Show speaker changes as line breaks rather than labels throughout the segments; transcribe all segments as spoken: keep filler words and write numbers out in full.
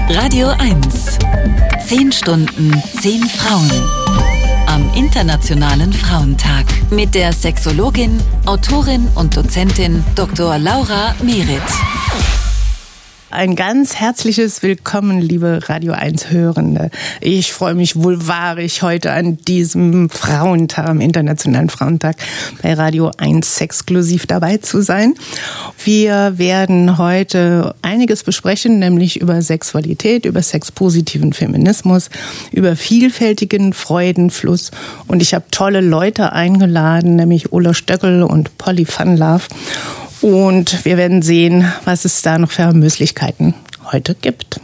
Radio eins. Zehn Stunden, zehn Frauen. Am Internationalen Frauentag mit der Sexologin, Autorin und Dozentin Doktor Laura Mehret.
Ein ganz herzliches Willkommen, liebe Radio eins Hörende. Ich freue mich wohlwahrig, heute an diesem Frauentag, am Internationalen Frauentag, bei Radio eins exklusiv dabei zu sein. Wir werden heute einiges besprechen, nämlich über Sexualität, über sexpositiven Feminismus, über vielfältigen Freudenfluss. Und ich habe tolle Leute eingeladen, nämlich Ola Stöckel und Polly van Laaf. Und wir werden sehen, was es da noch für Möglichkeiten heute gibt.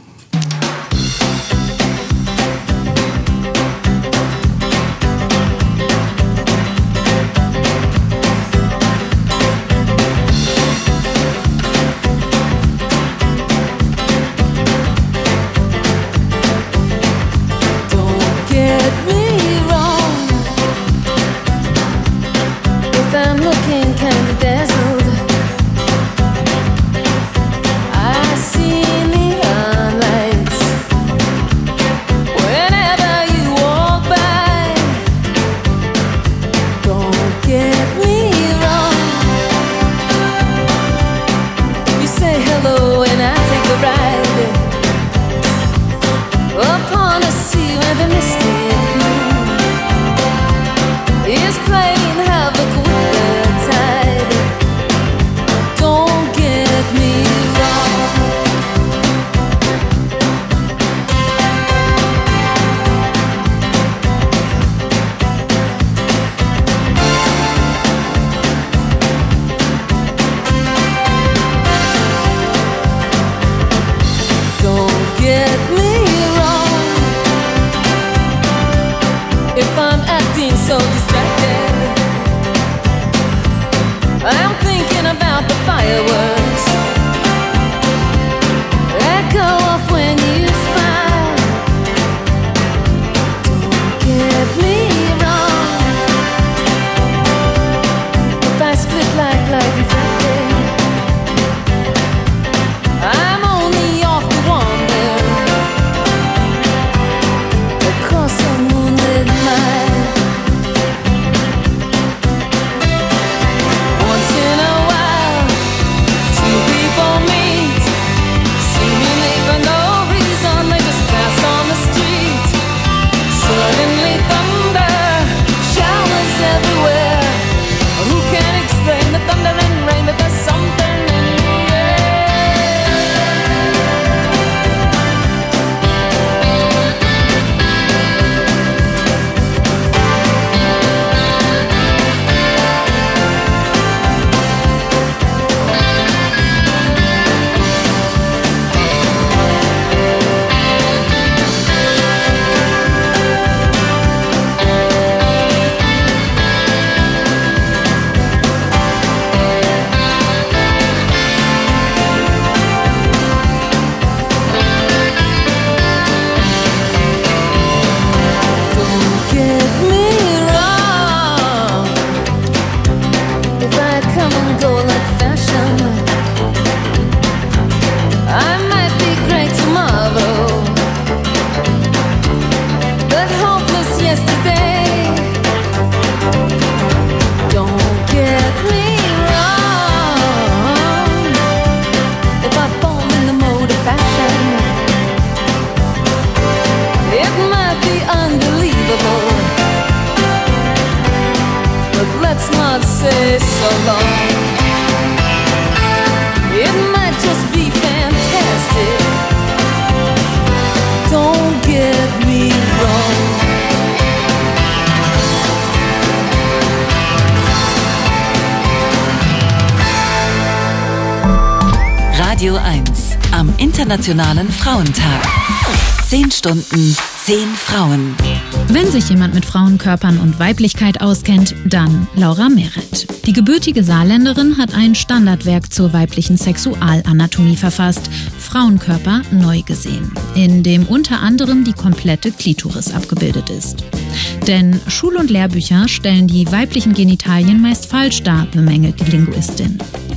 Radio eins am Internationalen Frauentag. Zehn Stunden, zehn Frauen.
Wenn sich jemand mit Frauenkörpern und Weiblichkeit auskennt, dann Laura Mehret. Die gebürtige Saarländerin hat ein Standardwerk zur weiblichen Sexualanatomie verfasst, Frauenkörper neu gesehen, in dem unter anderem die komplette Klitoris abgebildet ist. Denn Schul- und Lehrbücher stellen die weiblichen Genitalien meist falsch dar, bemängelt die Linguistin.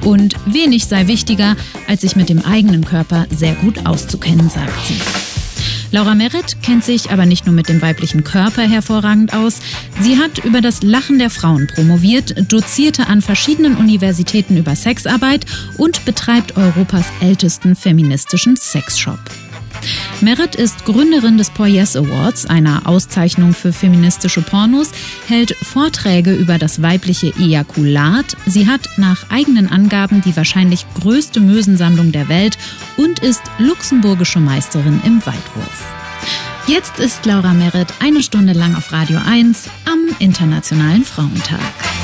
Und wenig sei wichtiger, als sich mit dem eigenen Körper sehr gut auszukennen, sagt sie. Laura Merritt kennt sich aber nicht nur mit dem weiblichen Körper hervorragend aus. Sie hat über das Lachen der Frauen promoviert, dozierte an verschiedenen Universitäten über Sexarbeit und betreibt Europas ältesten feministischen Sexshop. Merritt ist Gründerin des Poyes Awards, einer Auszeichnung für feministische Pornos, hält Vorträge über das weibliche Ejakulat. Sie hat nach eigenen Angaben die wahrscheinlich größte Mösensammlung der Welt und ist luxemburgische Meisterin im Weitwurf. Jetzt ist Laura Merritt eine Stunde lang auf Radio eins am Internationalen Frauentag.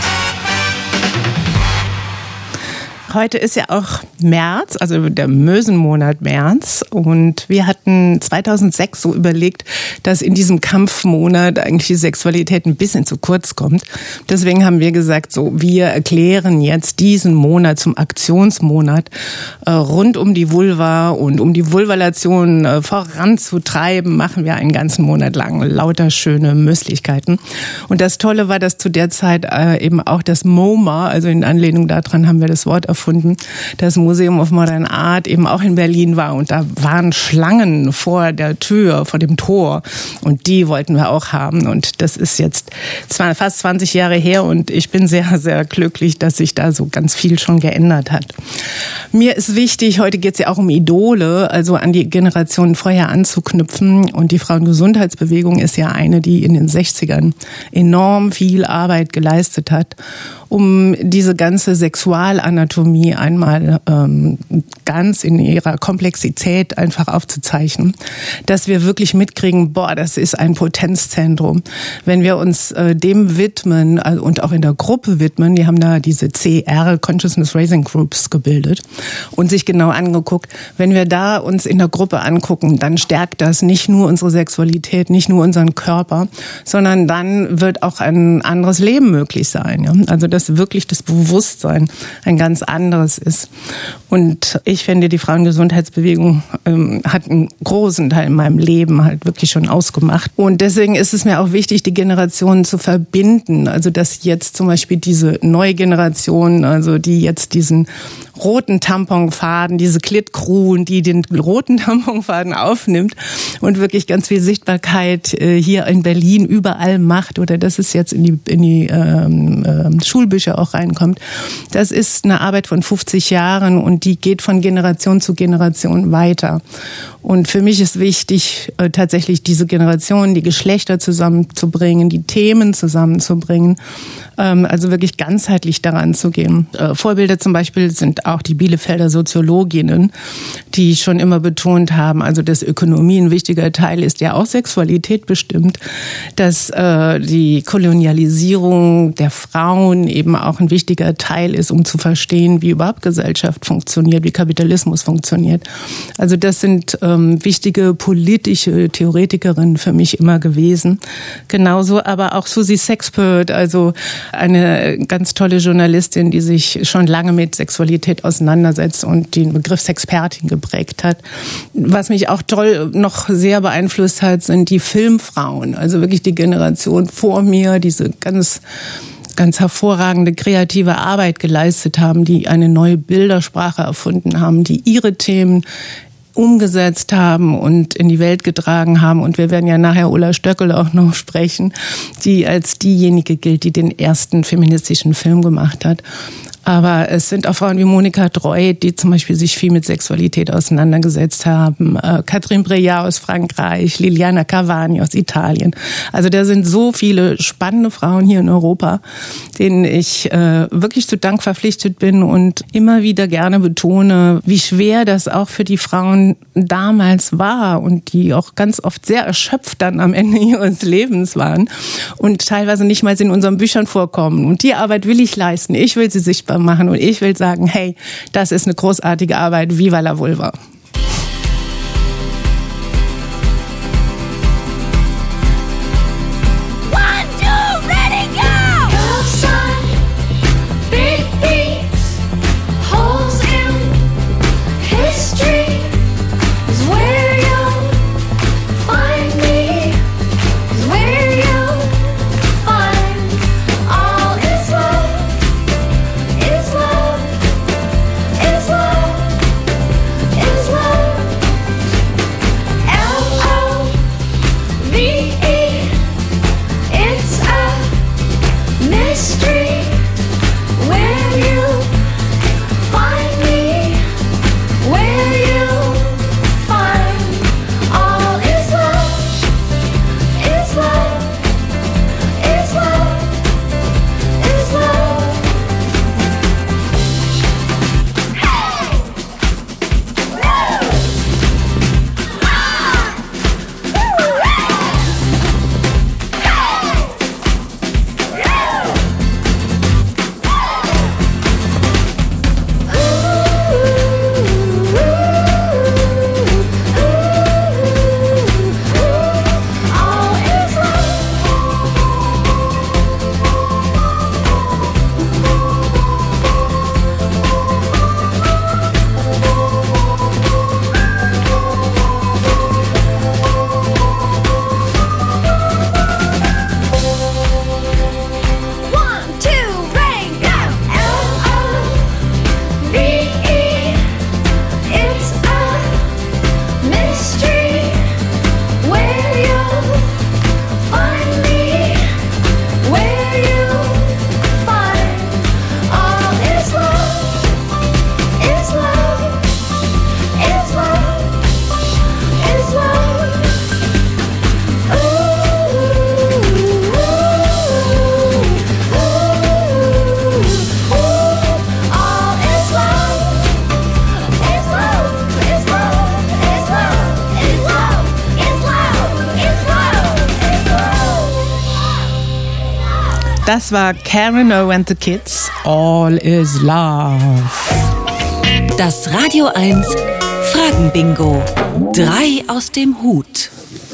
Heute ist ja auch März, also der Mösenmonat März. Und wir hatten zweitausendsechs so überlegt, dass in diesem Kampfmonat eigentlich die Sexualität ein bisschen zu kurz kommt. Deswegen haben wir gesagt, so wir erklären jetzt diesen Monat zum Aktionsmonat äh, rund um die Vulva und um die Vulvalation äh, voranzutreiben, machen wir einen ganzen Monat lang lauter schöne Möglichkeiten. Und das Tolle war, dass zu der Zeit äh, eben auch das MoMA, also in Anlehnung daran haben wir das Wort erfunden, das Museum of Modern Art eben auch in Berlin war und da waren Schlangen vor der Tür, vor dem Tor und die wollten wir auch haben und das ist jetzt zwar fast zwanzig Jahre her und ich bin sehr, sehr glücklich, dass sich da so ganz viel schon geändert hat. Mir ist wichtig, heute geht es ja auch um Idole, also an die Generationen vorher anzuknüpfen und die Frauengesundheitsbewegung ist ja eine, die in den sechzigern enorm viel Arbeit geleistet hat, um diese ganze Sexualanatomie einmal ähm, ganz in ihrer Komplexität einfach aufzuzeichnen, dass wir wirklich mitkriegen, boah, das ist ein Potenzzentrum. Wenn wir uns äh, dem widmen also, und auch in der Gruppe widmen, die haben da diese C R, Consciousness Raising Groups, gebildet und sich genau angeguckt, wenn wir da uns in der Gruppe angucken, dann stärkt das nicht nur unsere Sexualität, nicht nur unseren Körper, sondern dann wird auch ein anderes Leben möglich sein. Ja? Also das wirklich das Bewusstsein ein ganz anderes ist. Und ich finde, die Frauengesundheitsbewegung ähm, hat einen großen Teil in meinem Leben halt wirklich schon ausgemacht. Und deswegen ist es mir auch wichtig, die Generationen zu verbinden. Also dass jetzt zum Beispiel diese neue Generation, also die jetzt diesen roten Tamponfaden, diese Klit-Crew, die den roten Tamponfaden aufnimmt und wirklich ganz viel Sichtbarkeit äh, hier in Berlin überall macht oder dass es jetzt in die, in die ähm, äh, Schulbücher auch reinkommt. Das ist eine Arbeit von fünfzig Jahren und die geht von Generation zu Generation weiter. Und für mich ist wichtig, äh, tatsächlich diese Generationen, die Geschlechter zusammenzubringen, die Themen zusammenzubringen, ähm, also wirklich ganzheitlich daran zu gehen. Äh, Vorbilder zum Beispiel sind auch die Bielefelder Soziologinnen, die schon immer betont haben, also dass Ökonomie ein wichtiger Teil ist, der auch Sexualität bestimmt, dass äh, die Kolonialisierung der Frauen eben auch ein wichtiger Teil ist, um zu verstehen, wie überhaupt Gesellschaft funktioniert, wie Kapitalismus funktioniert. Also das sind ähm, wichtige politische Theoretikerinnen für mich immer gewesen. Genauso aber auch Susie Sexpert, also eine ganz tolle Journalistin, die sich schon lange mit Sexualität auseinandersetzt und den Begriff Sexpertin geprägt hat. Was mich auch toll noch sehr beeinflusst hat, sind die Filmfrauen, also wirklich die Generation vor mir, diese ganz ganz hervorragende kreative Arbeit geleistet haben, die eine neue Bildersprache erfunden haben, die ihre Themen umgesetzt haben und in die Welt getragen haben. Und wir werden ja nachher Ulla Stöckel auch noch sprechen, die als diejenige gilt, die den ersten feministischen Film gemacht hat. Aber es sind auch Frauen wie Monika Treu, die zum Beispiel sich viel mit Sexualität auseinandergesetzt haben. Äh, Catherine Breillat aus Frankreich, Liliana Cavani aus Italien. Also da sind so viele spannende Frauen hier in Europa, denen ich äh, wirklich zu Dank verpflichtet bin und immer wieder gerne betone, wie schwer das auch für die Frauen damals war und die auch ganz oft sehr erschöpft dann am Ende ihres Lebens waren und teilweise nicht mal in unseren Büchern vorkommen. Und die Arbeit will ich leisten. Ich will sie sichtbar machen und ich will sagen, hey, das ist eine großartige Arbeit, viva la vulva. Das war Karen O and the Kids. All is Love.
Das Radio eins Fragen-Bingo. Drei aus dem Hut.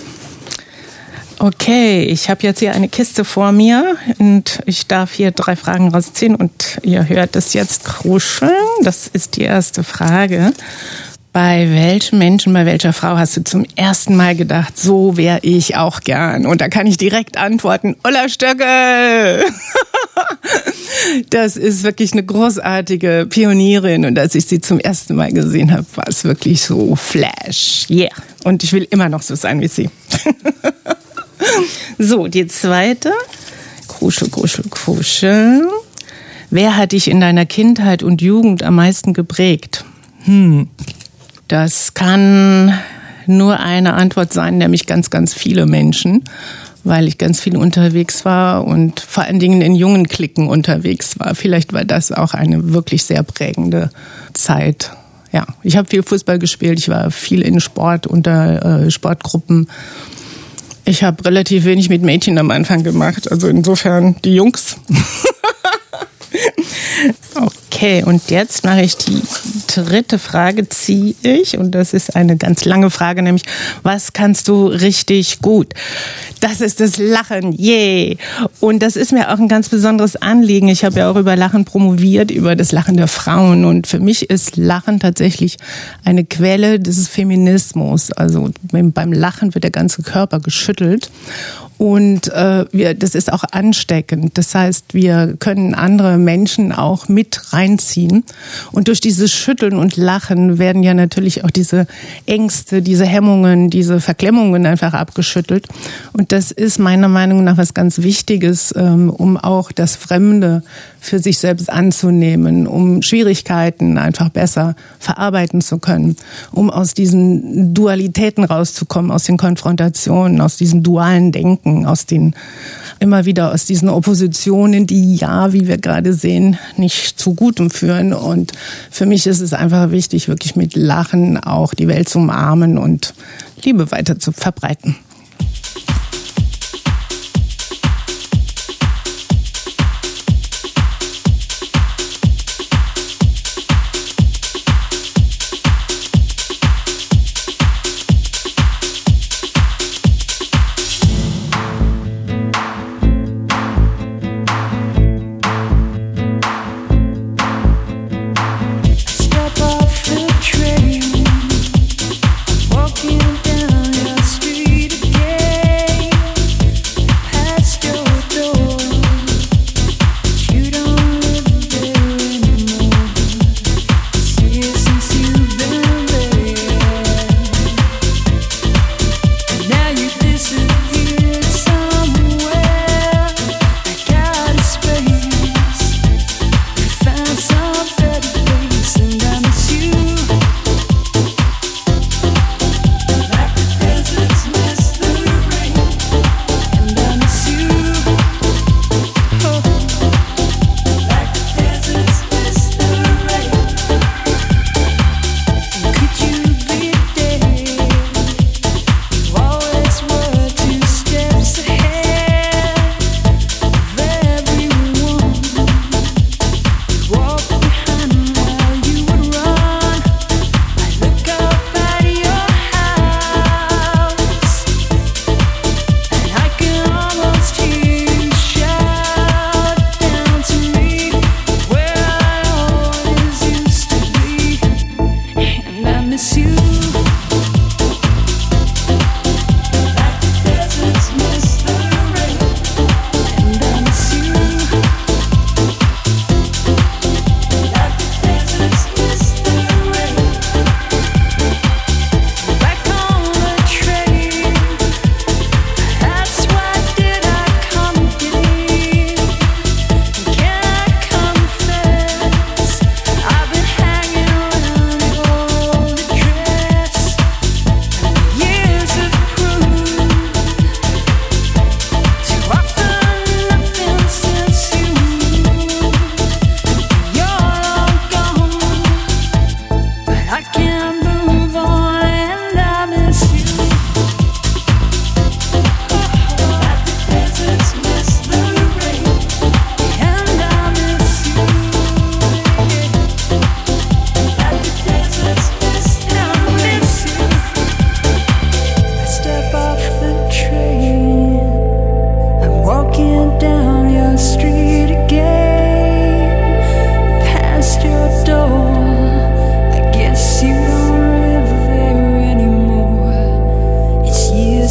Okay, ich habe jetzt hier eine Kiste vor mir und ich darf hier drei Fragen rausziehen und ihr hört es jetzt kruscheln. Das ist die erste Frage. Bei welchem Menschen, bei welcher Frau hast du zum ersten Mal gedacht, so wäre ich auch gern? Und da kann ich direkt antworten, Ulla Stöckel! Das ist wirklich eine großartige Pionierin und als ich sie zum ersten Mal gesehen habe, war es wirklich so Flash. Yeah! Und ich will immer noch so sein wie sie. So, die zweite. Kruschel, Kruschel, Kruschel. Wer hat dich in deiner Kindheit und Jugend am meisten geprägt? Hm. Das kann nur eine Antwort sein, nämlich ganz, ganz viele Menschen, weil ich ganz viel unterwegs war und vor allen Dingen in jungen Cliquen unterwegs war. Vielleicht war das auch eine wirklich sehr prägende Zeit. Ja, ich habe viel Fußball gespielt, ich war viel in Sport, unter äh, Sportgruppen. Ich habe relativ wenig mit Mädchen am Anfang gemacht, also insofern die Jungs. Okay, und jetzt mache ich die dritte Frage, ziehe ich. Und das ist eine ganz lange Frage, nämlich, was kannst du richtig gut? Das ist das Lachen, yay! Und das ist mir auch ein ganz besonderes Anliegen. Ich habe ja auch über Lachen promoviert, über das Lachen der Frauen. Und für mich ist Lachen tatsächlich eine Quelle des Feminismus. Also beim Lachen wird der ganze Körper geschüttelt. Und äh, wir, das ist auch ansteckend. Das heißt, wir können andere Menschen auch mit reinziehen. Und durch dieses Schütteln und Lachen werden ja natürlich auch diese Ängste, diese Hemmungen, diese Verklemmungen einfach abgeschüttelt. Und das ist meiner Meinung nach was ganz Wichtiges, ähm, um auch das Fremde für sich selbst anzunehmen, um Schwierigkeiten einfach besser verarbeiten zu können, um aus diesen Dualitäten rauszukommen, aus den Konfrontationen, aus diesem dualen Denken, aus den, immer wieder aus diesen Oppositionen, die ja, wie wir gerade sehen, nicht zu Gutem führen. Und für mich ist es einfach wichtig, wirklich mit Lachen auch die Welt zu umarmen und Liebe weiter zu verbreiten.
Walking down your street.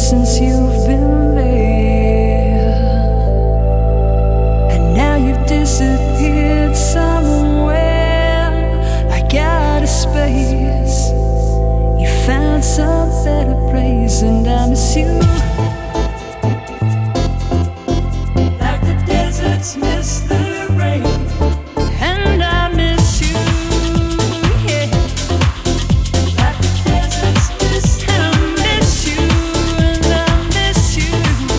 since you've been there, and now you've disappeared somewhere, like out of space. You found some better place, and I miss you. Like the deserts miss the rain, and I miss you, yeah. Like the deserts miss the rain, and I miss you, and I miss you.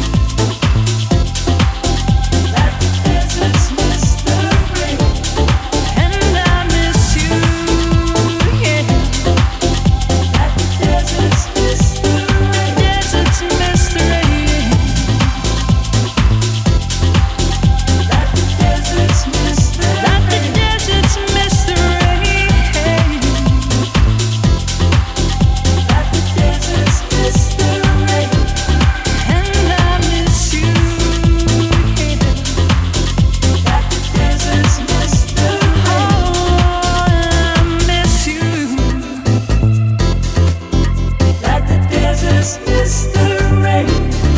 Like the deserts miss the rain, and I miss you, yeah. Like the deserts miss the rain, deserts miss the rain. Like the deserts miss the rain, like the deserts miss the rain. Like the deserts miss the rain, and I miss you, yeah. Like the deserts miss the rain, oh, I miss you. Like the deserts miss the rain.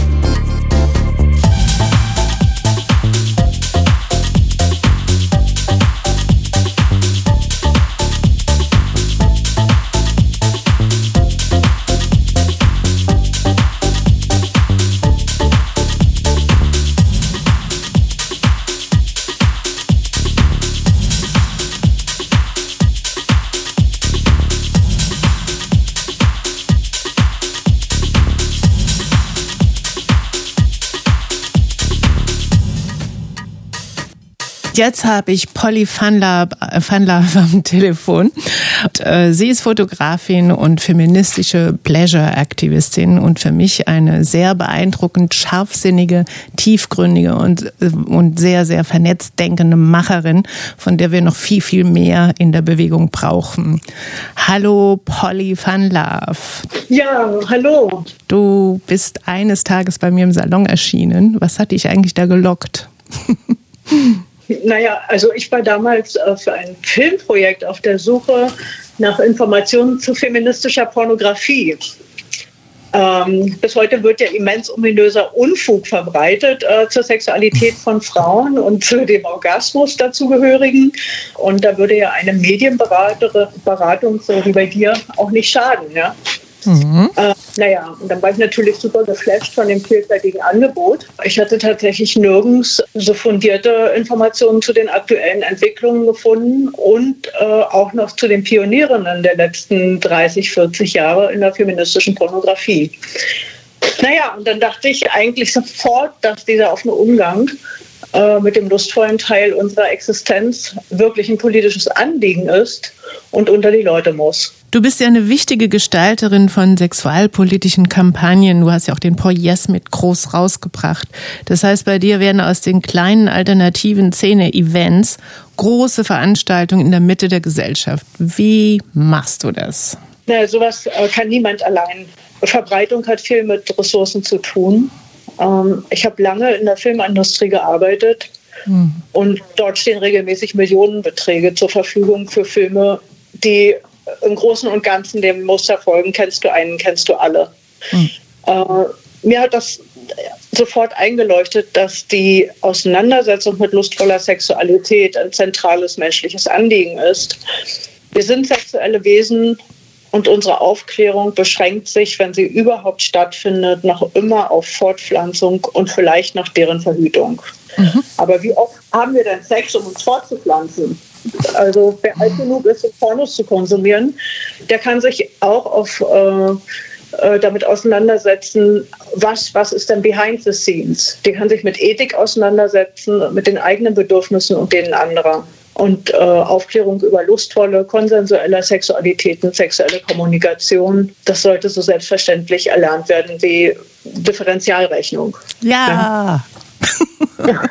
Jetzt habe ich Polly van Laaf am Telefon. Und, äh, sie ist Fotografin und feministische Pleasure-Aktivistin und für mich eine sehr beeindruckend scharfsinnige, tiefgründige und, und sehr, sehr vernetzt denkende Macherin, von der wir noch viel, viel mehr in der Bewegung brauchen. Hallo Polly van Laaf.
Ja, hallo.
Du bist eines Tages bei mir im Salon erschienen. Was hat dich eigentlich da gelockt?
Naja, also ich war damals äh, für ein Filmprojekt auf der Suche nach Informationen zu feministischer Pornografie. Ähm, bis heute wird ja immens ominöser Unfug verbreitet äh, zur Sexualität von Frauen und zu dem Orgasmus dazugehörigen. Und da würde ja eine Medienberatung so wie bei dir auch nicht schaden, ja. Mhm. Äh, naja, und dann war ich natürlich super geflasht von dem vielfältigen Angebot. Ich hatte tatsächlich nirgends so fundierte Informationen zu den aktuellen Entwicklungen gefunden und äh, auch noch zu den Pionierinnen der letzten dreißig, vierzig Jahre in der feministischen Pornografie. Naja, und dann dachte ich eigentlich sofort, dass dieser offene Umgang äh, mit dem lustvollen Teil unserer Existenz wirklich ein politisches Anliegen ist und unter die Leute muss.
Du bist ja eine wichtige Gestalterin von sexualpolitischen Kampagnen. Du hast ja auch den Pour Yes mit groß rausgebracht. Das heißt, bei dir werden aus den kleinen alternativen Szene-Events große Veranstaltungen in der Mitte der Gesellschaft. Wie machst du das?
Na, sowas äh, kann niemand allein. Verbreitung hat viel mit Ressourcen zu tun. Ähm, ich habe lange in der Filmindustrie gearbeitet hm. und dort stehen regelmäßig Millionenbeträge zur Verfügung für Filme, die im Großen und Ganzen dem Muster folgen, kennst du einen, kennst du alle. Hm. Äh, mir hat das sofort eingeleuchtet, dass die Auseinandersetzung mit lustvoller Sexualität ein zentrales menschliches Anliegen ist. Wir sind sexuelle Wesen und unsere Aufklärung beschränkt sich, wenn sie überhaupt stattfindet, noch immer auf Fortpflanzung und vielleicht noch deren Verhütung. Mhm. Aber wie oft haben wir denn Sex, um uns fortzupflanzen? Also wer alt genug ist, um Pornos zu konsumieren, der kann sich auch auf, äh, äh, damit auseinandersetzen, was, was ist denn behind the scenes. Der kann sich mit Ethik auseinandersetzen, mit den eigenen Bedürfnissen und denen anderer. Und äh, Aufklärung über lustvolle, konsensuelle Sexualitäten, sexuelle Kommunikation, das sollte so selbstverständlich erlernt werden wie Differentialrechnung.
Ja.
ja.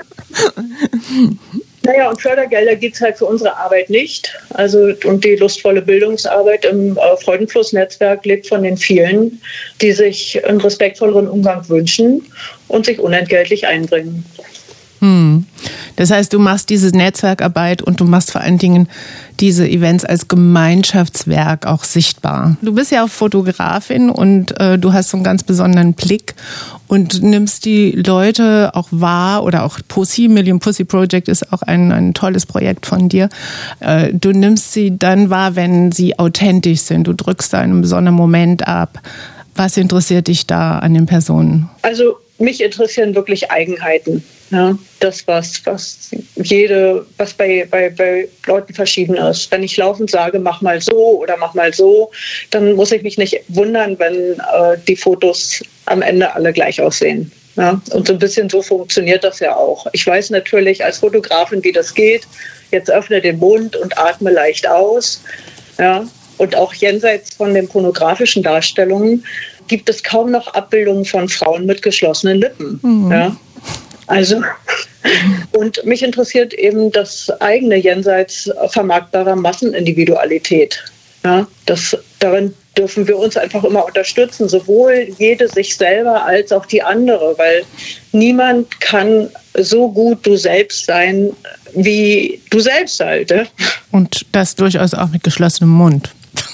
Naja, und Fördergelder gibt es halt für unsere Arbeit nicht. Also, und die lustvolle Bildungsarbeit im äh, Freudenfluss-Netzwerk lebt von den vielen, die sich einen respektvolleren Umgang wünschen und sich unentgeltlich einbringen.
Hm. Das heißt, du machst diese Netzwerkarbeit und du machst vor allen Dingen diese Events als Gemeinschaftswerk auch sichtbar. Du bist ja auch Fotografin und äh, du hast so einen ganz besonderen Blick und nimmst die Leute auch wahr, oder auch Pussy, Million Pussy Project ist auch ein, ein tolles Projekt von dir. Äh, du nimmst sie dann wahr, wenn sie authentisch sind. Du drückst da einen besonderen Moment ab. Was interessiert dich da an den Personen?
Also mich interessieren wirklich Eigenheiten. Ja, das, was, was jede, was bei, bei, bei Leuten verschieden ist. Wenn ich laufend sage, mach mal so oder mach mal so, dann muss ich mich nicht wundern, wenn äh, die Fotos am Ende alle gleich aussehen. Ja, und so ein bisschen so funktioniert das ja auch. Ich weiß natürlich als Fotografin, wie das geht. Jetzt öffne den Mund und atme leicht aus. Ja, und auch jenseits von den pornografischen Darstellungen gibt es kaum noch Abbildungen von Frauen mit geschlossenen Lippen. Mhm. Ja. Also, und mich interessiert eben das eigene jenseits vermarktbarer Massenindividualität. Ja, das, darin dürfen wir uns einfach immer unterstützen, sowohl jede sich selber als auch die andere, weil niemand kann so gut du selbst sein, wie du selbst halt. Ja?
Und das durchaus auch mit geschlossenem Mund.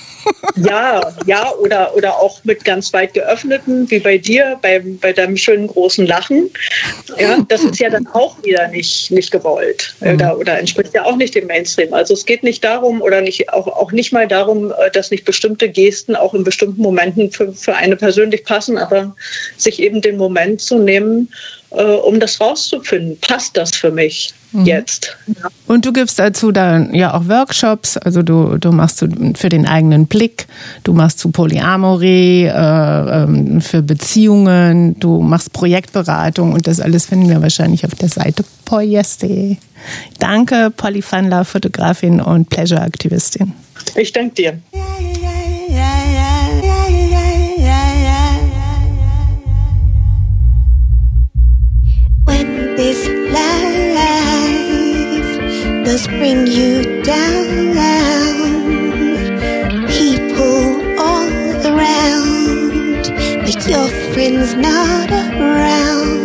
Ja, ja, oder, oder auch mit ganz weit geöffneten, wie bei dir, bei, bei deinem schönen großen Lachen. Ja, das ist ja dann auch wieder nicht, nicht gewollt oder, oder entspricht ja auch nicht dem Mainstream. Also es geht nicht darum oder nicht, auch, auch nicht mal darum, dass nicht bestimmte Gesten auch in bestimmten Momenten für, für eine persönlich passen, aber sich eben den Moment zu nehmen, äh, um das rauszufinden. Passt das für mich? Jetzt. Ja.
Und du gibst dazu dann ja auch Workshops, also du, du machst für den eigenen Blick, du machst zu Polyamorie, äh, für Beziehungen, du machst Projektberatung und das alles finden wir wahrscheinlich auf der Seite poyes punkt de. Danke, Polly Fandler, Fotografin und Pleasure-Aktivistin.
Ich danke dir.
When this life does bring you down, people all around, but your friends not around.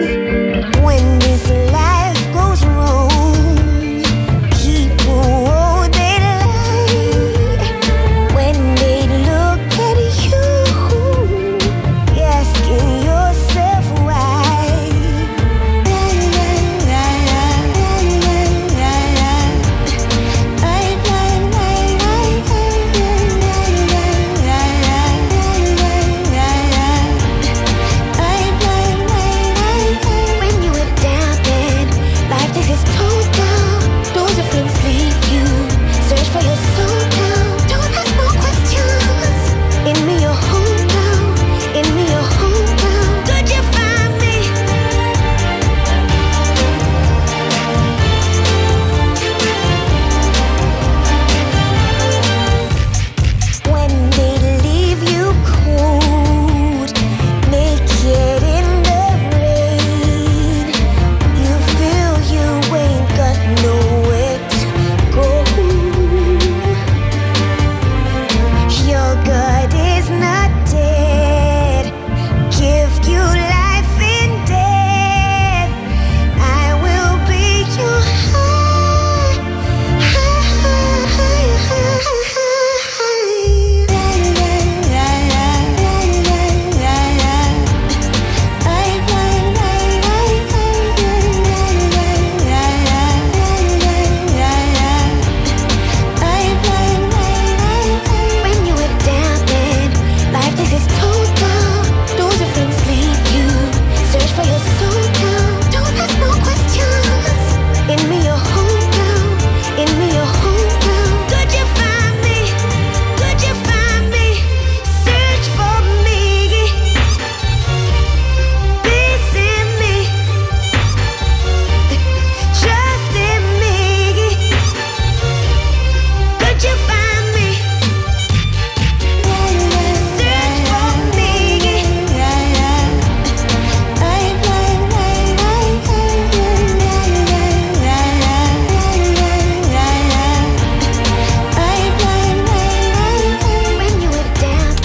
When this life goes wrong, people hold their lie. When they look at you, asking yourself why.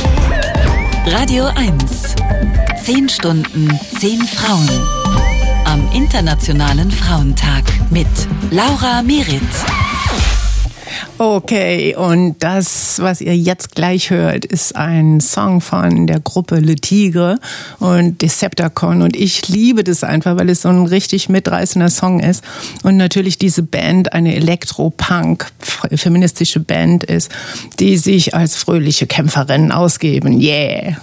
Radio eins. Zehn Stunden, zehn Frauen. am Internationalen Frauentag mit Laura Merit.
Okay, und das, was ihr jetzt gleich hört, ist ein Song von der Gruppe Le Tigre und Decepticon. Und ich liebe das einfach, weil es so ein richtig mitreißender Song ist. Und natürlich diese Band eine Elektro-Punk, feministische Band ist, die sich als fröhliche Kämpferinnen ausgeben. Yeah!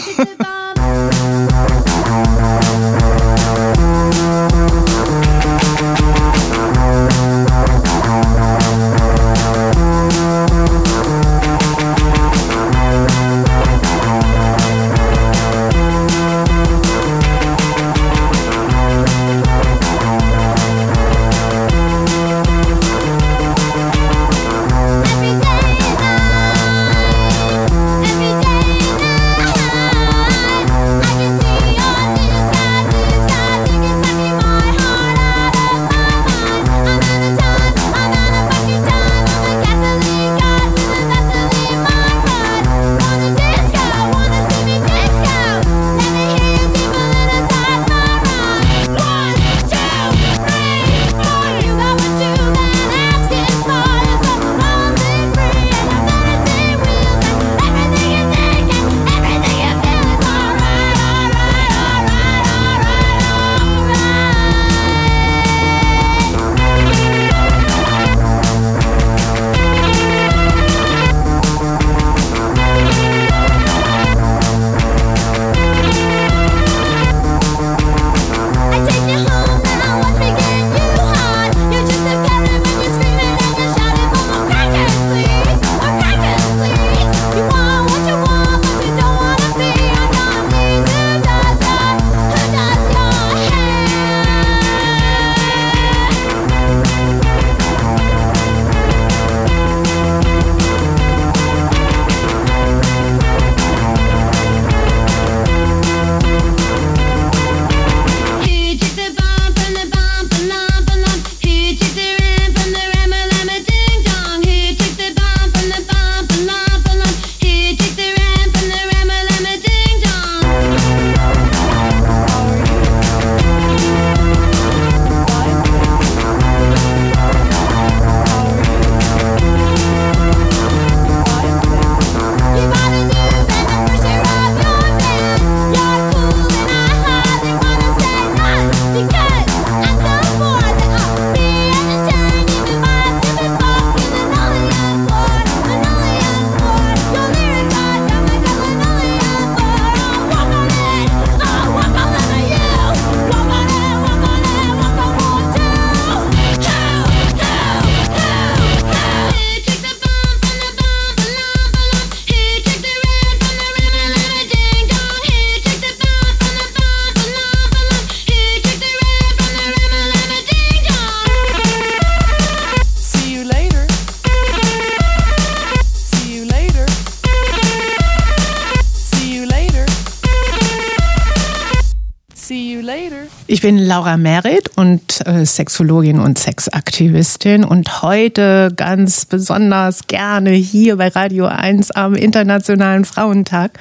Ich bin Laura Merit und äh, Sexologin und Sexaktivistin und heute ganz besonders gerne hier bei Radio eins am Internationalen Frauentag.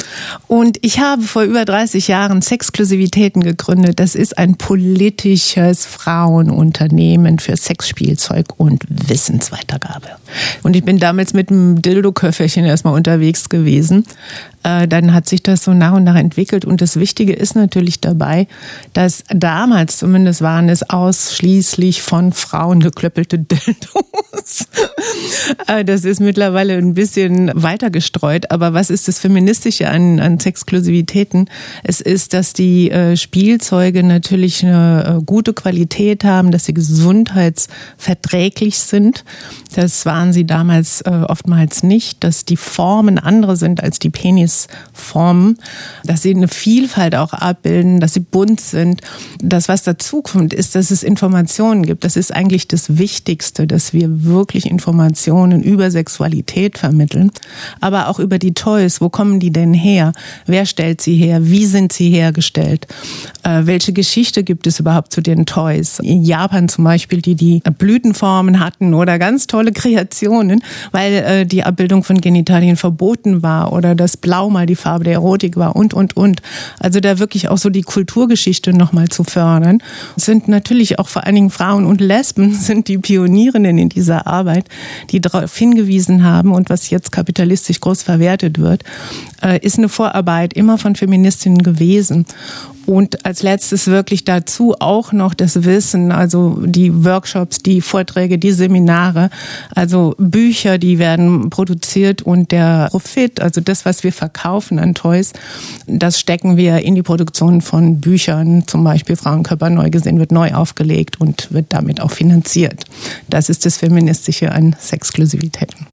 Und ich habe vor über dreißig Jahren Sexklusivitäten gegründet. Das ist ein politisches Frauenunternehmen für Sexspielzeug und Wissensweitergabe. Und ich bin damals mit einem Dildo-Köfferchen erstmal unterwegs gewesen. Äh, dann hat sich das so nach und nach entwickelt. Und das Wichtige ist natürlich dabei, dass damals zumindest waren es ausschließlich von Frauen geklöppelte Dildos. äh, das ist mittlerweile ein bisschen weiter gestreut. Aber was ist das Feministische an, an Sexklusivitäten? Es ist, dass die äh, Spielzeuge natürlich eine äh, gute Qualität haben, dass sie gesundheitsverträglich sind. Das waren sie damals äh, oftmals nicht, dass die Formen andere sind als die Penisformen, dass sie eine Vielfalt auch abbilden, dass sie bunt sind. Das, was dazu kommt, ist, dass es Informationen gibt. Das ist eigentlich das Wichtigste, dass wir wirklich Informationen über Sexualität vermitteln, aber auch über die Toys. Wo kommen die denn her? Wer stellt sie her? Wie sind sie hergestellt? Äh, welche Geschichte gibt es überhaupt zu den Toys? In Japan zum Beispiel, die die Blütenformen hatten oder ganz tolle Kreationen, weil äh, die Abbildung von Genitalien verboten war oder das Blau Blau mal die Farbe der Erotik war und, und, und. Also da wirklich auch so die Kulturgeschichte nochmal zu fördern. Es sind natürlich auch vor allen Dingen Frauen und Lesben sind die Pionierinnen in dieser Arbeit, die darauf hingewiesen haben und was jetzt kapitalistisch groß verwertet wird, ist eine Vorarbeit immer von Feministinnen gewesen. Und als letztes wirklich dazu auch noch das Wissen, also die Workshops, die Vorträge, die Seminare, also Bücher, die werden produziert und der Profit, also das, was wir verkaufen an Toys, das stecken wir in die Produktion von Büchern, zum Beispiel Frauenkörper neu gesehen, wird neu aufgelegt und wird damit auch finanziert. Das ist das Feministische an Sexklusivitäten.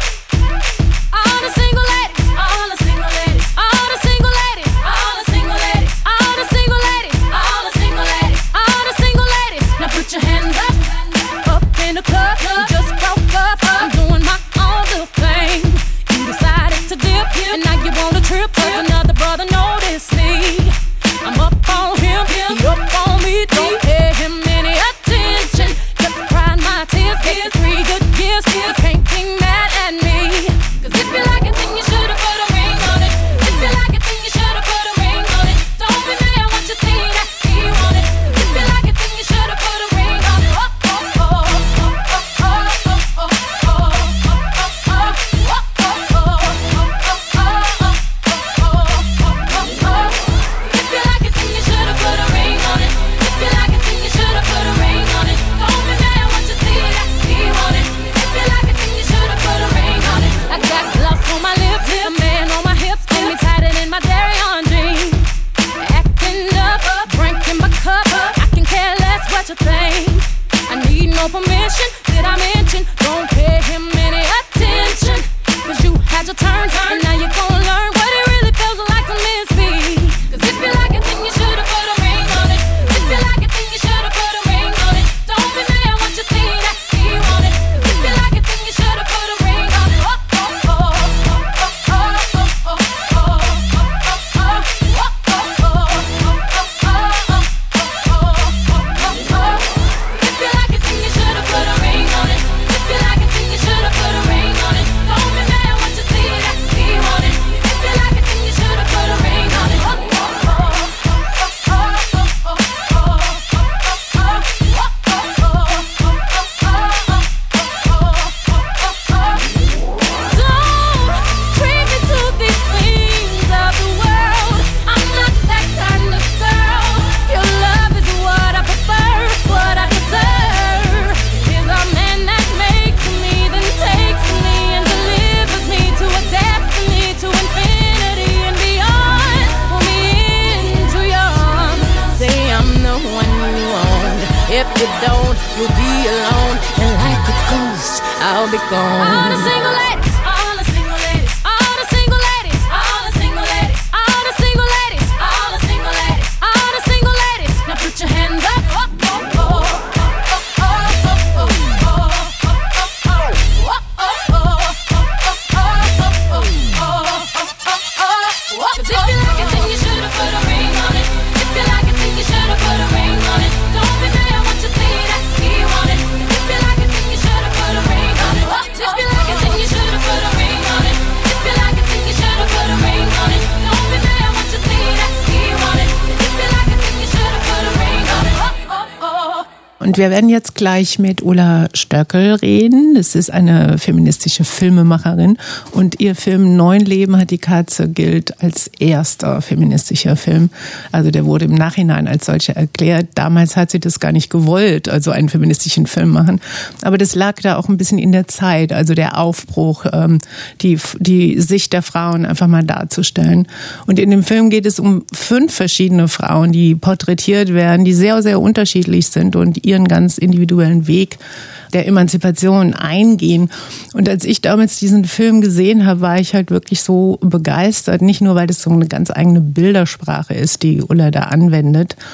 Und wir werden jetzt gleich mit Ulla Stöckel reden. Das ist eine feministische Filmemacherin. Und ihr Film Neun Leben hat die Katze gilt als erster feministischer Film. Also der wurde im Nachhinein als solcher erklärt. Damals hat sie das gar nicht gewollt, also einen feministischen Film machen. Aber das lag da auch ein bisschen in der Zeit. Also der Aufbruch, die, die Sicht der Frauen einfach mal darzustellen. Und in dem Film geht es um fünf verschiedene Frauen, die porträtiert werden, die sehr, sehr unterschiedlich sind und ihren ganz individuellen Weg der Emanzipation eingehen. Und als ich damals diesen Film gesehen habe, war ich halt wirklich so begeistert. Nicht nur, weil das so eine ganz eigene Bildersprache ist, die Ulla da anwendet,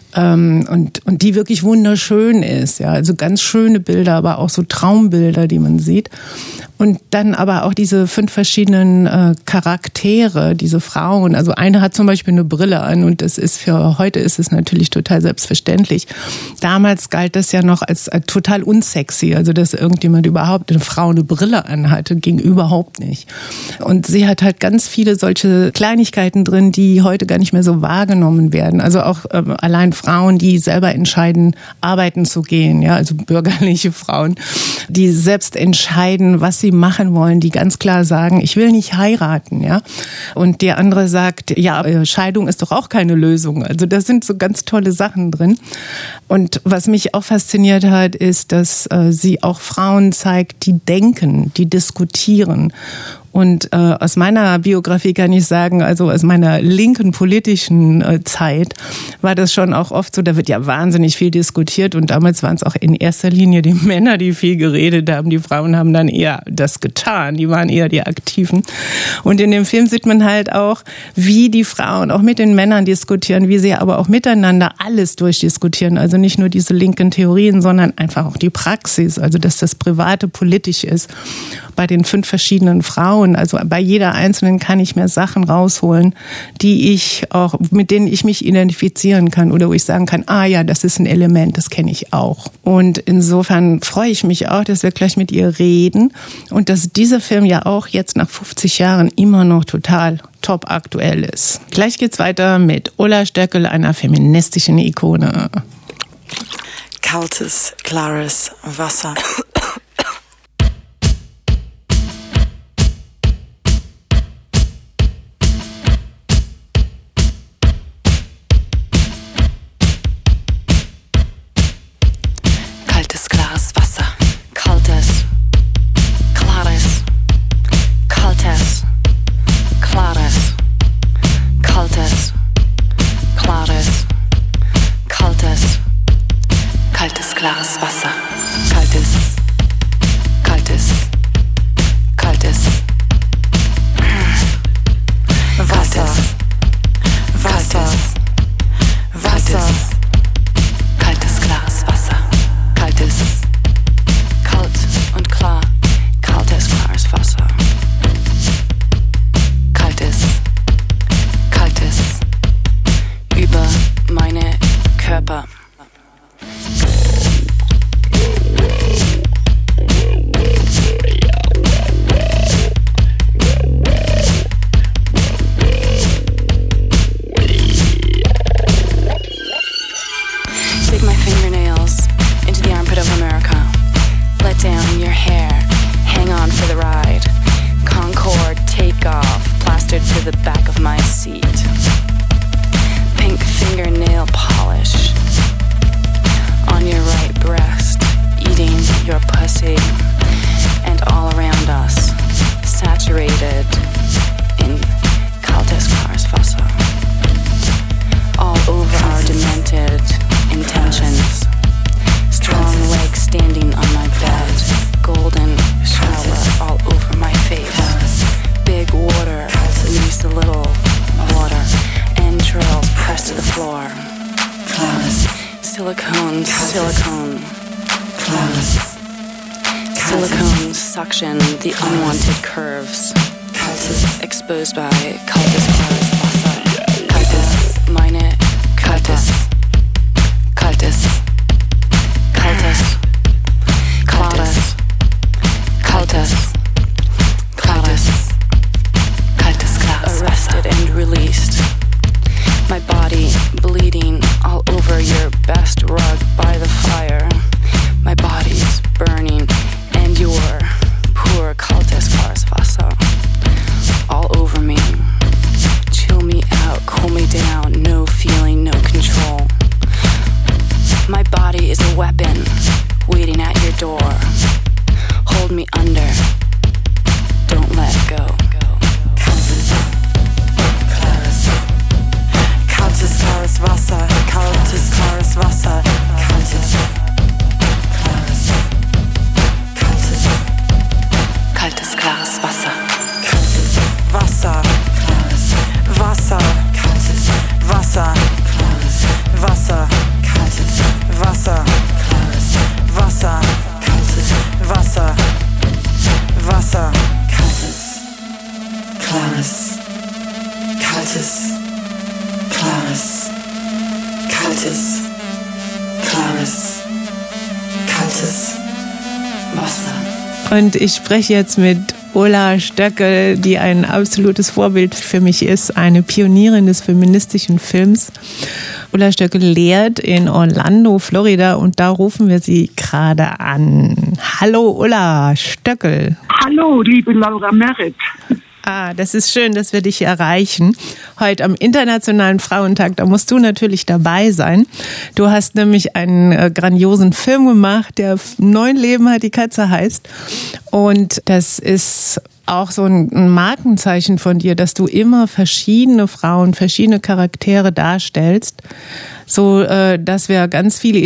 Ähm, und, und die wirklich wunderschön ist. Ja, also ganz schöne Bilder, aber auch so Traumbilder, die man sieht. Und dann aber auch diese fünf verschiedenen äh, Charaktere, diese Frauen. Also eine hat zum Beispiel eine Brille an und das ist für heute ist es natürlich total selbstverständlich. Damals galt das ja noch als äh, total unsexy, also dass irgendjemand überhaupt eine Frau eine Brille anhatte, ging überhaupt nicht. Und sie hat halt ganz viele solche Kleinigkeiten drin, die heute gar nicht mehr so wahrgenommen werden. Also auch äh, allein Frauen, die selber entscheiden, arbeiten zu gehen, ja, also bürgerliche Frauen, die selbst entscheiden, was sie machen wollen, die ganz klar sagen, ich will nicht heiraten, ja. Und der andere sagt, ja, Scheidung ist doch auch keine Lösung. Also da sind so ganz tolle Sachen drin. Und was mich auch fasziniert hat, ist, dass äh, sie auch Frauen zeigt, die denken, die diskutieren. Und äh, aus meiner Biografie kann ich sagen, also aus meiner linken politischen äh, Zeit war das schon auch oft so, da wird ja wahnsinnig viel diskutiert und damals waren es auch in erster Linie die Männer, die viel geredet haben. Die Frauen haben dann eher das getan, die waren eher die Aktiven. Und in dem Film sieht man halt auch, wie die Frauen auch mit den Männern diskutieren, wie sie aber auch miteinander alles durchdiskutieren. Also nicht nur diese linken Theorien, sondern einfach auch die Praxis, also dass das Private politisch ist. Bei den fünf verschiedenen Frauen, also bei jeder einzelnen kann ich mir Sachen rausholen, die ich auch, mit denen ich mich identifizieren kann oder wo ich sagen kann, ah ja, das ist ein Element, das kenne ich auch. Und insofern freue ich mich auch, dass wir gleich mit ihr reden und dass dieser Film ja auch jetzt nach fünfzig Jahren immer noch total top aktuell ist. Gleich geht's weiter mit Ulla Stöckel, einer feministischen Ikone.
Kaltes, klares Wasser.
Klares Wasser. Kaltes, kaltes, kaltes Wasser. Wasser. Wasser. Kaltes, klares Wasser. Kaltes, kalt und klar. Kaltes, klares Wasser. Kaltes, kaltes über meine Körper. To the back of my seat. Pink fingernail polish on your right breast, eating your pussy, and all around us, saturated in kaltes klares Wasser. All over our demented intentions. Strong legs standing on my bed, golden shower all over my face. Big water leaves the little water, entrails pressed to the floor. Class. Silicone, Class. silicone. Class. Silicone suction the unwanted curves. Class. Exposed by kaltes klares Wasser. Kaltes, meine kaltes, kaltes, kaltes, klares, kaltes, klares. Arrested and released. My body bleeding all over your best rug by the fire. My body's burning and your poor kaltes klares Wasser all over me. Chill me out, cool me down, no feeling, no control. My body is a weapon waiting at your door. Hold me under, don't let go. Kaltes klares Wasser, kaltes klares Wasser, kaltes, klares, kaltes, kaltes klares Wasser, kaltes Wasser, klares Wasser, kaltes Wasser, klares Wasser.
klares, kaltes, klares, kaltes Wasser.
Und ich spreche jetzt mit Ulla Stöckel, die ein absolutes Vorbild für mich ist, eine Pionierin des feministischen Films. Ulla Stöckel lehrt in Orlando, Florida, und da rufen wir sie gerade an. Hallo Ulla Stöckel.
Hallo, liebe Laura Merritt.
Ah, das ist schön, dass wir dich erreichen. Heute am Internationalen Frauentag, da musst du natürlich dabei sein. Du hast nämlich einen äh, grandiosen Film gemacht, der Neun Leben hat die Katze heißt. Und das ist auch so ein Markenzeichen von dir, dass du immer verschiedene Frauen, verschiedene Charaktere darstellst, so dass wir ganz viele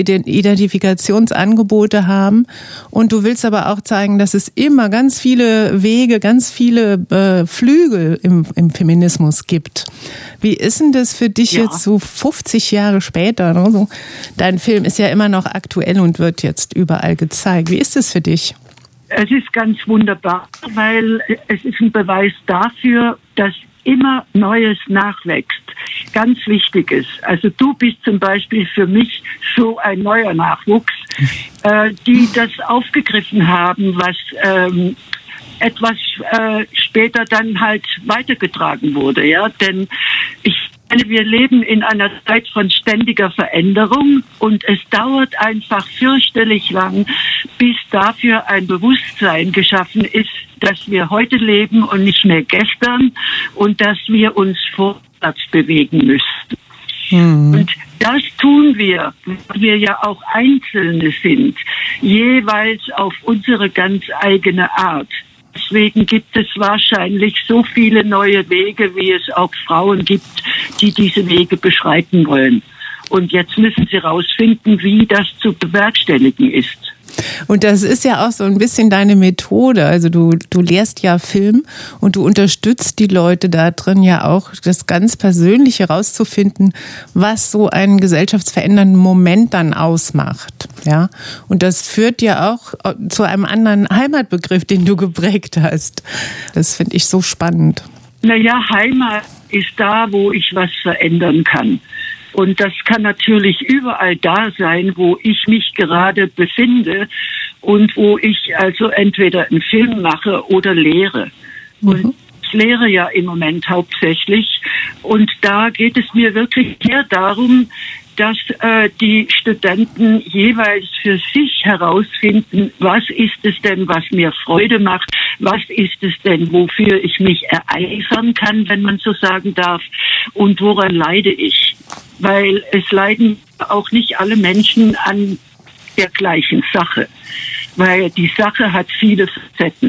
Identifikationsangebote haben. Und du willst aber auch zeigen, dass es immer ganz viele Wege, ganz viele äh, Flügel im, im Feminismus gibt. Wie ist denn das für dich ja. jetzt so fünfzig Jahre später? Ne? So, dein Film ist ja immer noch aktuell und wird jetzt überall gezeigt. Wie ist es für dich?
Es ist ganz wunderbar, weil es ist ein Beweis dafür, dass immer Neues nachwächst. Ganz Wichtiges. Also du bist zum Beispiel für mich so ein neuer Nachwuchs, äh, die das aufgegriffen haben, was ähm, etwas äh, später dann halt weitergetragen wurde. Ja, denn ich wir leben in einer Zeit von ständiger Veränderung und es dauert einfach fürchterlich lang, bis dafür ein Bewusstsein geschaffen ist, dass wir heute leben und nicht mehr gestern und dass wir uns vorwärts bewegen müssen. Mhm. Und das tun wir, weil wir ja auch Einzelne sind, jeweils auf unsere ganz eigene Art. Deswegen gibt es wahrscheinlich so viele neue Wege, wie es auch Frauen gibt, die diese Wege beschreiten wollen. Und jetzt müssen sie herausfinden, wie das zu bewerkstelligen ist.
Und das ist ja auch so ein bisschen deine Methode. Also du, du lehrst ja Film und du unterstützt die Leute da drin ja auch, das ganz Persönliche rauszufinden, was so einen gesellschaftsverändernden Moment dann ausmacht. Ja? Und das führt ja auch zu einem anderen Heimatbegriff, den du geprägt hast. Das finde ich so spannend.
Naja, Heimat ist da, wo ich was verändern kann. Und das kann natürlich überall da sein, wo ich mich gerade befinde und wo ich also entweder einen Film mache oder lehre. Mhm. Und ich lehre ja im Moment hauptsächlich. Und da geht es mir wirklich eher darum, dass äh, die Studenten jeweils für sich herausfinden, was ist es denn, was mir Freude macht, was ist es denn, wofür ich mich ereifern kann, wenn man so sagen darf, und woran leide ich. Weil es leiden auch nicht alle Menschen an der gleichen Sache, weil die Sache hat viele Facetten.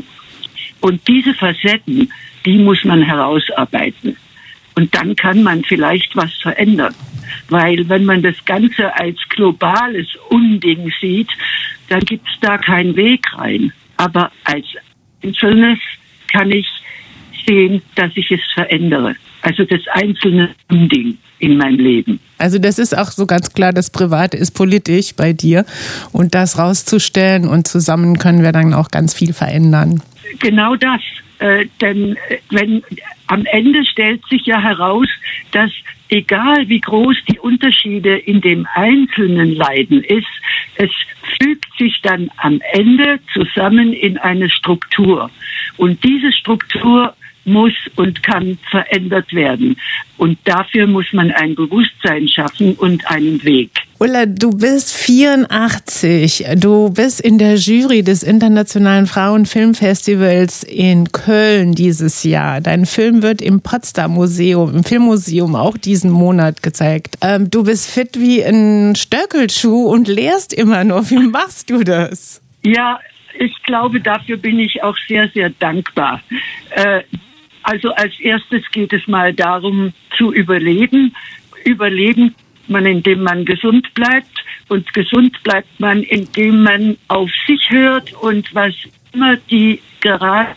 Und diese Facetten, die muss man herausarbeiten. Und dann kann man vielleicht was verändern. Weil wenn man das Ganze als globales Unding sieht, dann gibt es da keinen Weg rein. Aber als Einzelnes kann ich sehen, dass ich es verändere. Also das einzelne Unding in meinem Leben.
Also das ist auch so ganz klar, das Private ist politisch bei dir. Und das rauszustellen und zusammen können wir dann auch ganz viel verändern.
Genau das. Äh, denn wenn am Ende stellt sich ja heraus, dass egal wie groß die Unterschiede in dem einzelnen Leiden ist, es fügt sich dann am Ende zusammen in eine Struktur. Und diese Struktur muss und kann verändert werden. Und dafür muss man ein Bewusstsein schaffen und einen Weg.
Ulla, du bist vierundachtzig. Du bist in der Jury des Internationalen Frauenfilmfestivals in Köln dieses Jahr. Dein Film wird im Potsdam Museum, im Filmmuseum auch diesen Monat gezeigt. Ähm, du bist fit wie ein Stöckelschuh und lehrst immer noch. Wie machst du das?
Ja, ich glaube, dafür bin ich auch sehr, sehr dankbar. Äh, Also als erstes geht es mal darum, zu überleben. Überleben man, indem man gesund bleibt. Und gesund bleibt man, indem man auf sich hört und was immer die gerade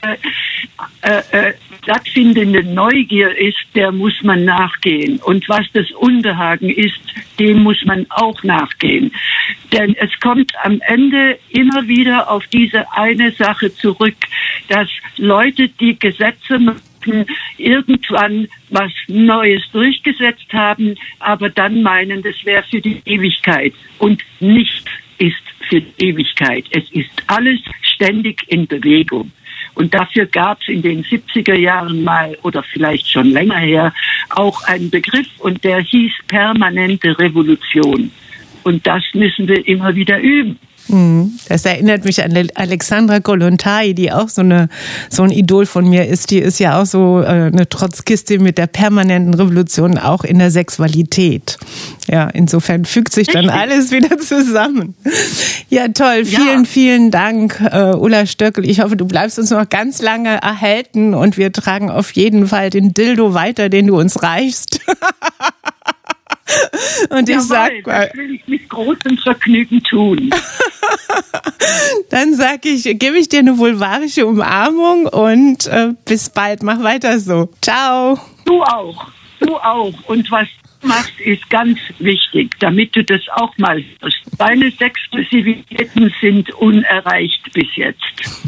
äh, äh, stattfindende Neugier ist, der muss man nachgehen. Und was das Unbehagen ist, dem muss man auch nachgehen. Denn es kommt am Ende immer wieder auf diese eine Sache zurück, dass Leute, die Gesetze wollten irgendwann was Neues durchgesetzt haben, aber dann meinen, das wäre für die Ewigkeit. Und nichts ist für die Ewigkeit. Es ist alles ständig in Bewegung. Und dafür gab es in den siebziger Jahren mal, oder vielleicht schon länger her, auch einen Begriff, und der hieß permanente Revolution. Und das müssen wir immer wieder üben.
Das erinnert mich an Alexandra Kollontai, die auch so eine so ein Idol von mir ist. Die ist ja auch so eine Trotzkistin mit der permanenten Revolution, auch in der Sexualität. Ja, insofern fügt sich dann alles wieder zusammen. Ja, toll. Vielen, ja. vielen Dank, uh, Ulla Stöckel. Ich hoffe, du bleibst uns noch ganz lange erhalten und wir tragen auf jeden Fall den Dildo weiter, den du uns reichst. Und ich
Jawohl,
sag mal,
das will ich mit großem Vergnügen tun.
Dann sag ich, gebe ich dir eine vulvarische Umarmung und äh, bis bald. Mach weiter so. Ciao.
Du auch. Du auch. Und was du machst, ist ganz wichtig, damit du das auch mal hörst. Deine Sexklusivitäten sind unerreicht bis jetzt.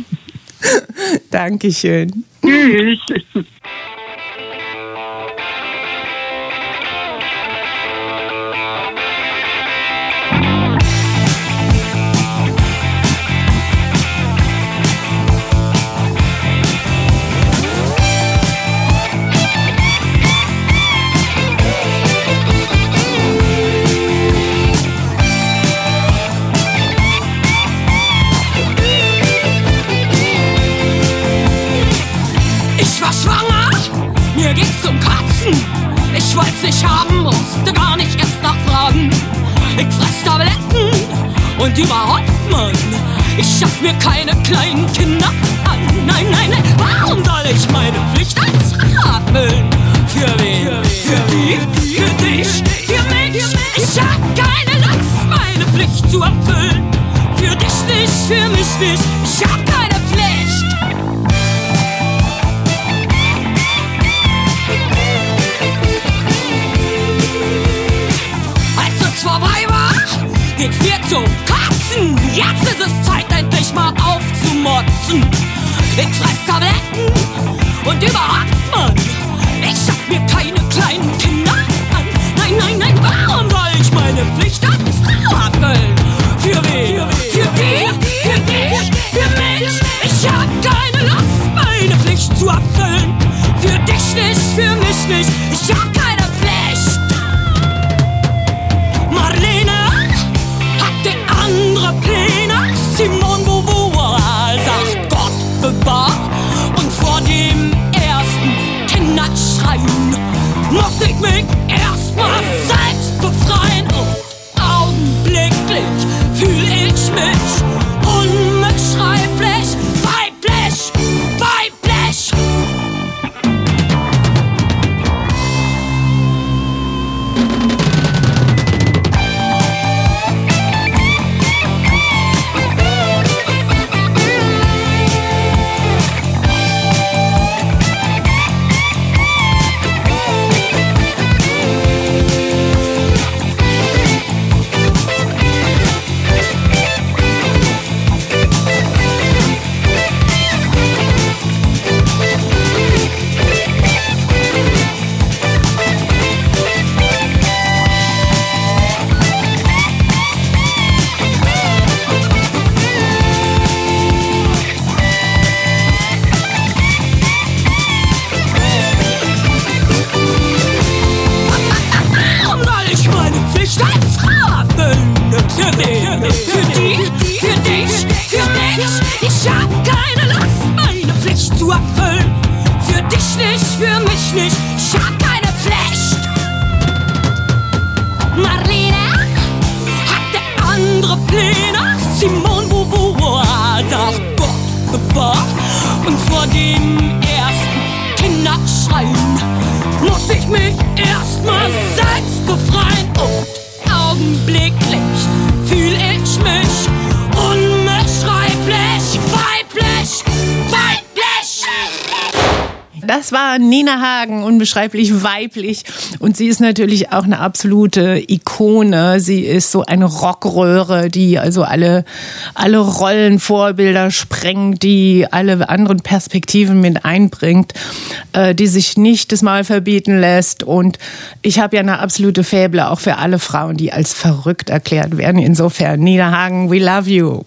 Dankeschön.
Tschüss.
Mir ging's um Katzen, ich wollt's nicht haben, musste gar nicht erst nachfragen. Ich fress Tabletten und überhaupt, Mann, ich schaff mir keine kleinen Kinder an. Nein, nein, nein, warum soll ich meine Pflicht als Frau erfüllen? Für wen? Für die? Für dich? Für mich? Ich hab keine Lust, meine Pflicht zu erfüllen. Für dich nicht, für mich nicht, ich hab keine Pflicht. Vorbei war, geht's mir zum Kotzen. Jetzt ist es Zeit, endlich mal aufzumotzen. Ich fress Tabletten und überhaupt, Mann, ich schaff mir keine kleinen Kinder an. Nein, nein, nein, warum soll ich meine Pflicht als Frau erfüllen? Für wen? Für die? Für dich? Für mich? Ich hab keine Lust, meine Pflicht zu erfüllen. Für dich nicht, für mich nicht, ich hab keine Pflicht. Marlene hatte andere Pläne. Simone Beauvoir sagt Gott bewahr. Und vor dem ersten Kinderschreien muss ich mich erstmal selbst befreien. Und augenblicklich fühl ich mich unbeschreiblich weiblich, weiblich. Für wen? Für die? Für dich? Für mich? Ich hab keine Lust, meine Pflicht zu erfüllen. Für dich nicht, für mich nicht, ich hab keine Pflicht. Marlene hatte andere Pläne. Simone Beauvoir sagt Gott bewahr. Und vor dem ersten Kinderschreien muss ich mich erstmal selbst befreien. Und augenblicklich fühl ich mich unbeschreiblich weiblich, weiblich.
Das Das war Nina Hagen, unbeschreiblich weiblich. Und sie ist natürlich auch eine absolute Ikone. Sie ist so eine Rockröhre, die also alle, alle Rollenvorbilder sprengt, die alle anderen Perspektiven mit einbringt, äh, die sich nicht das Maul verbieten lässt. Und ich habe ja eine absolute Faible auch für alle Frauen, die als verrückt erklärt werden. Insofern, Nina Hagen, we love you.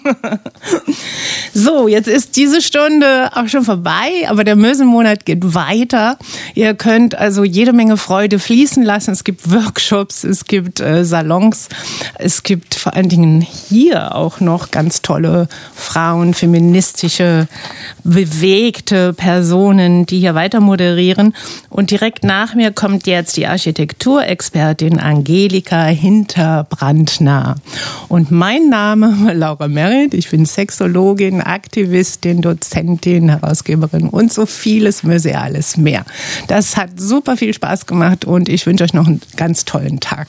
So, jetzt ist diese Stunde auch schon vorbei, aber der Mösenmonat geht weiter. Ihr könnt also jede Menge Freude fließen lassen. Es gibt Workshops, es gibt äh, Salons, es gibt vor allen Dingen hier auch noch ganz tolle Frauen, feministische, bewegte Personen, die hier weiter moderieren. Und direkt nach mir kommt jetzt die Architekturexpertin Angelika Hinterbrandner. Und mein Name Laura Merritt, ich bin Sexologin, Aktivistin, Dozentin, Herausgeberin und so vieles Museales mehr. Das hat super viel Spaß gemacht und ich wünsche euch noch einen ganz tollen Tag.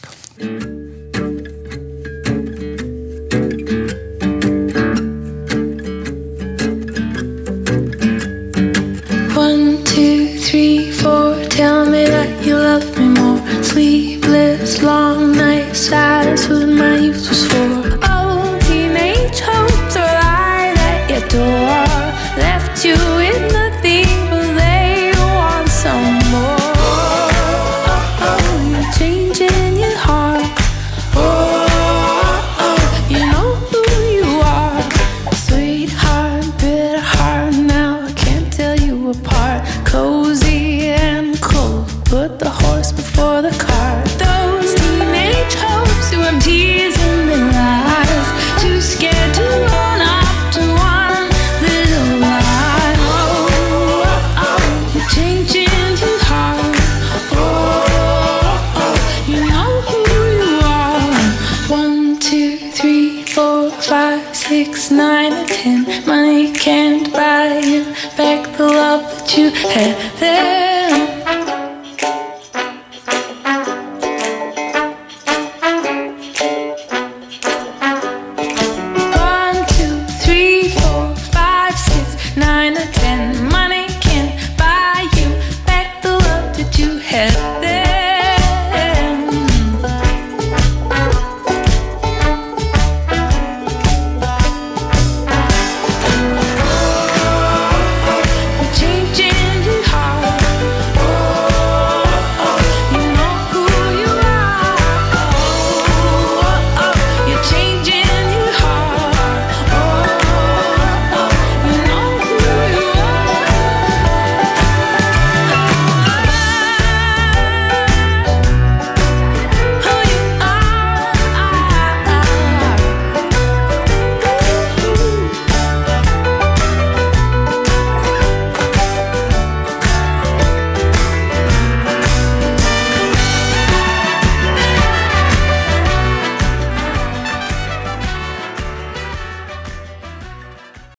One, two, three, four, tell me that you love me more. Sleepless, long nights, that's what my youth was for. Oh, teenage hopes are lied at your door. Left you with nothing, but they want some more. Oh, oh, you're changing your heart. Oh, oh, you know who you are. Sweetheart, bitter heart, now I can't tell you apart. Cozy and cold, put the horse before the cart. Those teenage hopes who have tears in their eyes, too scared to run up to one little lie. Oh, oh, oh, you're changing too hard. Oh, oh, you know who you are. One, two, three, four, five, six, nine, and ten. Money can't buy you back the love that you had.